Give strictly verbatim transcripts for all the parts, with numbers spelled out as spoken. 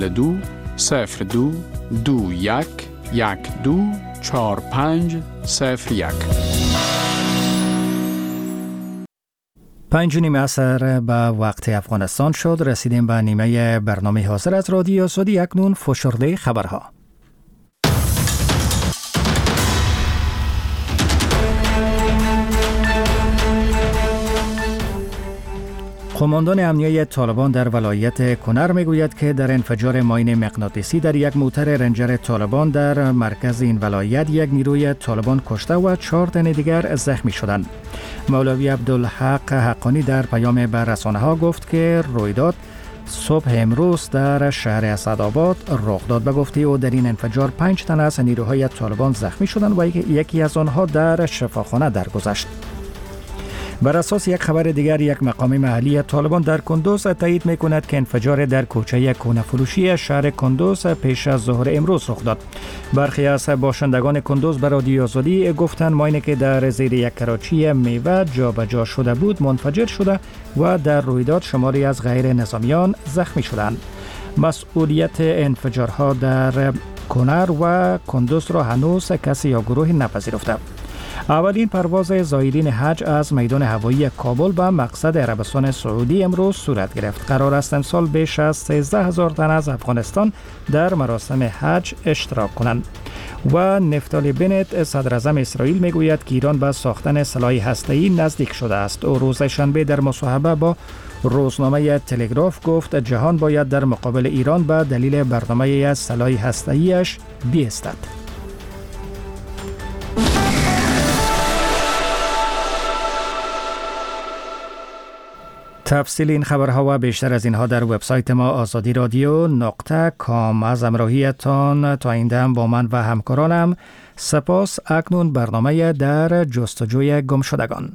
دو صفر دو دو یک یک دو چهار پنج صفر یک. پنج نیمه عصر به وقت افغانستان شد. رسیدیم به نیمه برنامه حاضر از رادیو آزادی. اکنون فشرده خبرها. قماندان امنیه طالبان در ولایت کنر میگوید که در انفجار ماین مغناطیسی در یک موتر رنجر طالبان در مرکز این ولایت یک نیروی طالبان کشته و چهار تن دیگر زخمی شدند. مولوی عبدالحق حقانی در پیام به رسانه‌ها گفت که رویداد صبح امروز در شهر اسدآباد رخ داد. به گفته او در این انفجار پنج تن از نیروهای طالبان زخمی شدند و یکی از آنها در شفاخانه درگذشت. بر اساس یک خبر دیگر، یک مقام محلی طالبان در کندوز تایید می‌کند که انفجار در کوچه کونه‌فروشی شهر کندوز پیش از ظهر امروز رخ داد. برخی از باشندگان کندوز به رادیو آزادی گفتند ماینی که در زیر یک کراچی میوه جابجا شده بود منفجر شده و در رویداد شماری از غیر نظامیان زخمی شدند. مسئولیت انفجارها در کنر و کندوز را هنوز کسی یا گروهی نپذیرفته. اولین پرواز زائرین حج از میدان هوایی کابل به مقصد عربستان سعودی امروز صورت گرفت. قرار است امسال بیش از سیزده هزار تن از افغانستان در مراسم حج اشتراک کنند. و نفتالی بنت صدر اعظم اسرائیل میگوید که ایران به ساختن سلاح هسته‌ای نزدیک شده است. او روز شنبه در مصاحبه با روزنامه تلگراف گفت جهان باید در مقابل ایران به دلیل برنامه سلاح هسته‌ایش بایستد. تفصیل این خبرها و بیشتر از اینها در وبسایت ما آزادی رادیو نقطه کام. از همراهیتان تا این دم با من و همکارانم سپاس. اکنون برنامه در جستجوی گمشدگان.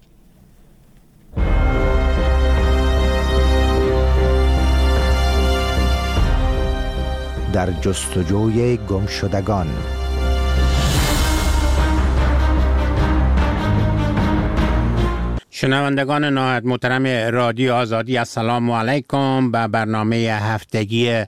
در جستجوی گمشدگان. شنوندگان نهایت محترم رادیو آزادی، السلام علیکم. به برنامه هفتگی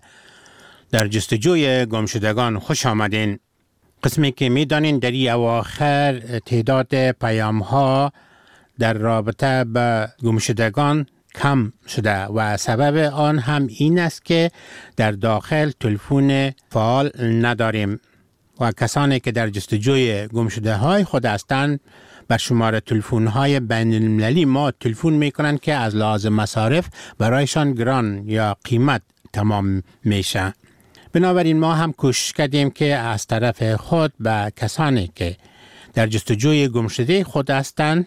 در جستجوی گمشدگان خوش آمدین. قسمی که میدانین در این اواخر تعداد پیام ها در رابطه به گمشدگان کم شده و سبب آن هم این است که در داخل تلفن فعال نداریم و کسانی که در جستجوی گمشده های خود هستند بر شماره تلفن های بین المللی ما تلفن میکنند که از لحاظ مصارف برایشان گران یا قیمت تمام میشه. بنابراین ما هم کوشش کردیم که از طرف خود به کسانی که در جستجوی گمشده خود هستند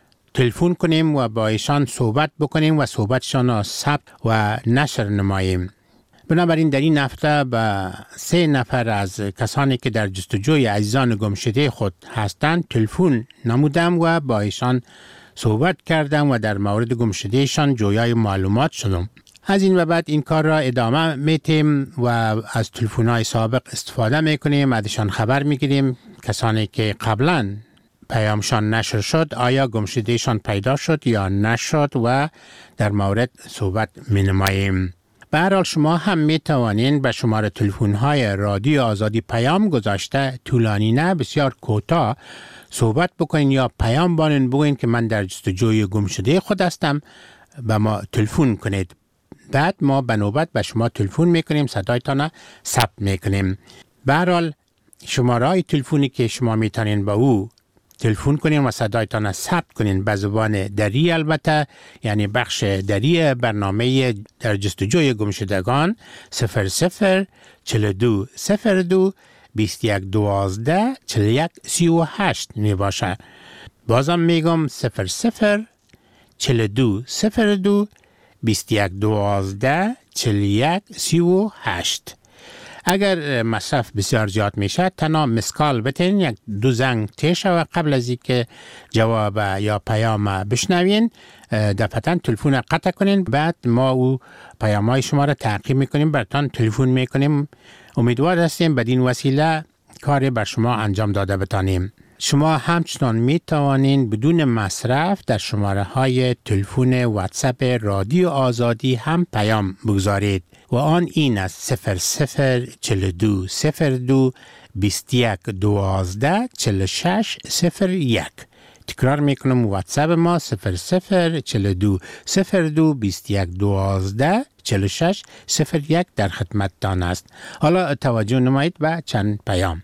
تلفن کنیم و با ایشان صحبت بکنیم و صحبتشان را ثبت و نشر نماییم. بنابراین در این هفته به سه نفر از کسانی که در جستجوی عزیزان گمشده خود هستند تلفن نمودم و با ایشان صحبت کردم و در مورد گمشدهشان جویای معلومات شدم. از این و بعد این کار را ادامه میتیم و از تلفن‌های سابق استفاده میکنیم، ازشان خبر میگیریم. کسانی که قبلا پیامشان نشر شد آیا گمشدهشان پیدا شد یا نشد و در مورد صحبت مینماییم. به هر حال شما هم می توانین به شماره تلفن های رادیو آزادی پیام گذاشته، طولانی نه، بسیار کوتاه صحبت بکنین یا پیام بانین بگوین که من در جستجوی گمشده خود هستم، به ما تلفن کنید. بعد ما به نوبت به شما تلفن میکنیم، صدایتان ثبت میکنیم. به هر حال شماره های تلفنی که شما میتونین با او تلفن کنین و صدایتان ثبت کنین به زبان دری، البته یعنی بخش دری برنامه در جستجوی گمشدگان صفر صفر چهل و دو صفر دو بیست و یک دوازده چهل و یک سی و هشت می باشه. بازم میگم صفر صفر چهل و دو صفر دو بیست و یک دوازده چهل و یک سی و هشت. اگر مصرف بسیار زیاد میشه تنها مسکال بتین، یک دو زنگ تیشه و قبل از اینکه جواب یا پیام بشنوین دفعتا تلفن قطع کنین. بعد ما او پیام های شما را تعقیب میکنیم، براتان تلفن میکنیم. امیدوار هستیم بدین وسیله کاری بر شما انجام داده بتانیم. شما همچنان می توانین بدون مصرف در شماره های تلفن واتساپ رادیو آزادی هم پیام بگذارید. و آن این است: صفر صفر چل دو صفر دو بیست یک دوازده چل شش صفر یک. تکرار میکنم: واتساپ ما صفر صفر چل دو صفر دو بیست یک دوازده چل شش صفر یک در خدمتتان است. حالا توجه نمایید به چند پیام.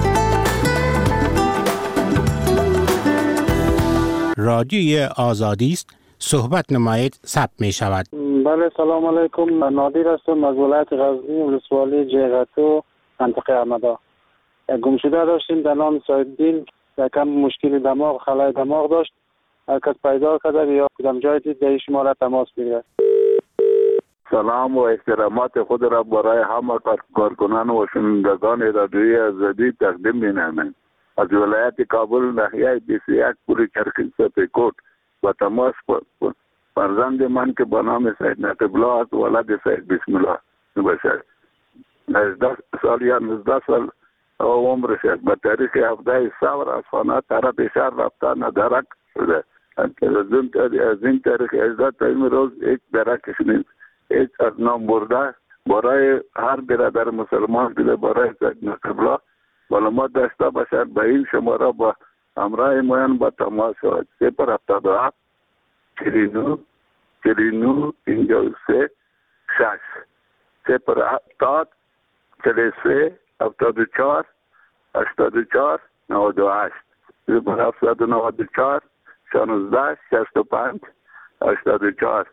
رادیوی آزادی است. صحبت نمایید، ثبت می شود. بله، سلام علیکم. نادر هستم از ولایت غزنی، ولسوالی جیغتو، منطقه احمدا. گمشده داشتیم در نام سعیدالدین، یکم مشکل دماغ، خلای دماغ داشت. هر کس پیدا کرده یا کدام جای دید در شما را تماس بگیرد. سلام و احترامات خود را برای همه کارکنان و شنوندگان رادیوی آزادی تقدیم می‌نمایم. از ولایت کابل ناحیه بیست و یک پوری چرخی سپیکوٹ و تماس فرزند من که به نام سید نقیب الله است، ولد سید بسم الله باشد. نوزده سال یا نوزده سال عمرش است. به تاریخ هفده سور از خانه طرف شهر رفته ندرک شده. از این تاریخ اجازه تا این روز یک درکش نیست. هیچ از نام برده برای هر برادر مسلمان دیده برای سید نقیب الله معلومات داشته باشد. به این شماره با همراه موین با تماس شود: صفر هفتاد و هفت چهل و نه چهل و نه پنجاه و سه شش، صفر هفتاد چهل و سه هفتاد و چهار هشتاد و چهار نود و هشت، صفر هفتصد و نود و چهار شانزده شصت و پنج هشتاد و چهار.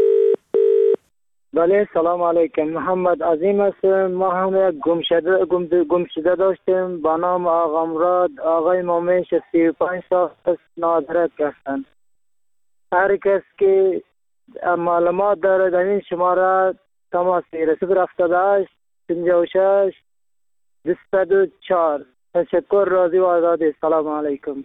بله، سلام علیکم. محمد عظیم هستم. ما هم یک گمشده گمشده داشتیم به نام آقا مراد. آقای مومن سی و پنج سال است، نادرک هستند. هر کس که معلومات داره در این شماره تماس بگیره: صفر هفتاد و هشت پنجاه و شش دویست و چهار. تشکر. راضی و آزادی. سلام علیکم.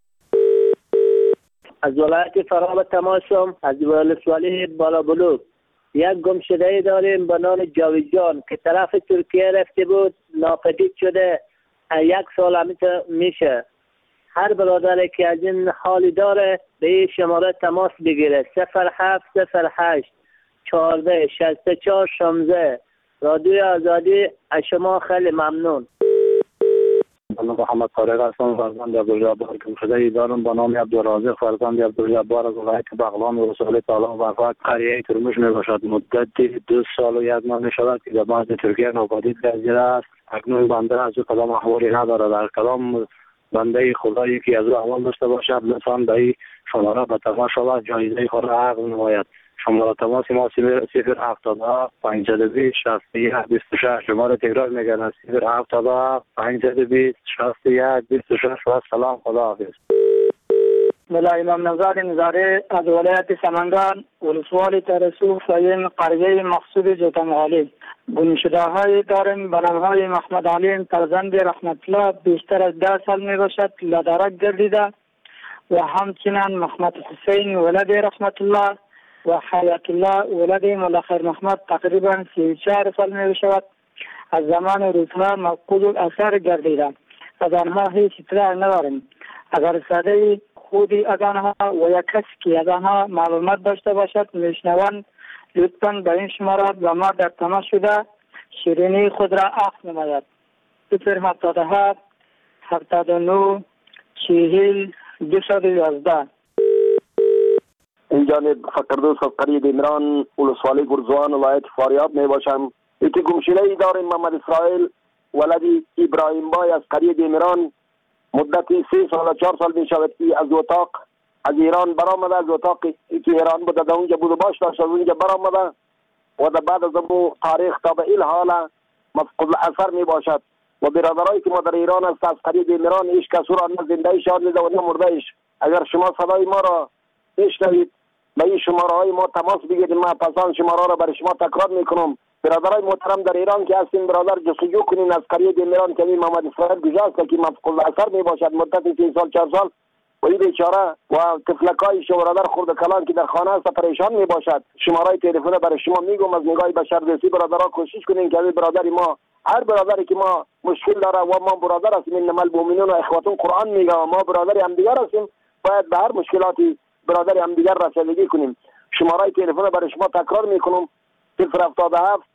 از ولایت فرام تماسم، از ولسوالی بالا بلوک. یک گمشده داریم به نام جاویدجان که طرف ترکیه رفته بود، ناپدید شده. یک سال همیشه میشه. هر برادری که از این حالی داره به این شماره تماس بگیره: صفر هفت صفر هشت چهارده شصت و چهار شانزده. رادیوی آزادی از شما خیلی ممنون. من محمد طارق هستم، فرزند عبدالجبار. گمشده دارم به نام عبدالرازق، فرزند عبدالجبار، از ولایت بغلان و رسول تعالی و فقط قریه ترمش می باشد. مدت دو سال و یک ماه می شود که در مرز ترکیه ناپدید گردیده است. اکنون بنده از او کدام احوالی نداره. در کدام بنده خدایی که از او احوال داشته باشد لطفاً به این شماره به تماس شود، جایزه خود را عقد نماید. شماره تماس ما صفر هفتاد و هفت پانصد و بیست شصت و یک بیست و شش. شماره تکرار میگن: صفر هفتاد و هفت پانصد و بیست شصت و یک بیست و شش. و سلام، خدا حافظ. ملا امام نزار نزاره از ولایت سمنگان، ولسوالی ترسوخ، سایم قریه مقصود جوتنغالی. گمشده های داریم به نام های محمد علیم، فرزند رحمت الله، بیشتر از ده سال می باشد، لدرک گردیده. و همچنین محمد حسین ولد رحمت الله و حیات الله ولد مولا خیر محمد، تقریبا سی و چهار سال می شود. از زمان روزها مفقود الاثر گردیده. از آنها هیچ اطلاع نداریم. اگر ساده خودی از آنها و یک کسی که از آنها معلومات داشته باشد میشنوند، لطفاً به این شماره با ما در تماس شده شیرینی خود را عقد نماید: صفر هفتاد و هفت هفتاد و نه چهل دویست و یازده. این جانب فقردوس از قریه دیمران، ولسوالی گرزوان، ولایت فاریاب می باشم. یکی گمشده ای داریم محمد اسرائیل ولدی ابراهیم بای از قریه دیمران. مدتی سه سال و چهار سال می شود که از اتاق از ایران برآمده. از اتاقی که ایران بوده در اونجا بود و باش داشت، از اونجا برآمده و در بعد از اون تاریخ تا به این حال مفقود الاثر می باشد. و برادرایی که ما در ایران است از قریه دیمران هیچ کس را نه زنده شاد دیده و نه مرده ایش. اگر شما صدای ما را بشنوید به این شماره های ما تماس بگیرید. ما پسان شماره را برای شما تکرار میکنم. برادرای محترم در ایران که هستین، برادر جستجو کنین از قریه دیمران که محمد اسرائیل گذاشت که مفقود الاثر می باشد مدت سه سال چهار سال. و این بیچاره و طفلکای شو برادر خرد کلان که در خانه است پریشان می باشد. شماره تلفن برای شما میگم، از نگاه بشر دوستی برادرها کوشش کنین که برادر ما، هر برادری که ما مشکل داره و ما برادر هستیم، انما المؤمنون اخوة قرآن میگه و ما برادر هم دیگر هستیم، باید به هر مشکلاتی برادر هم دیگر رسیدگی کنیم. شماره تلفن برای شما تکرار میکنم: صفر هفتاد و هفت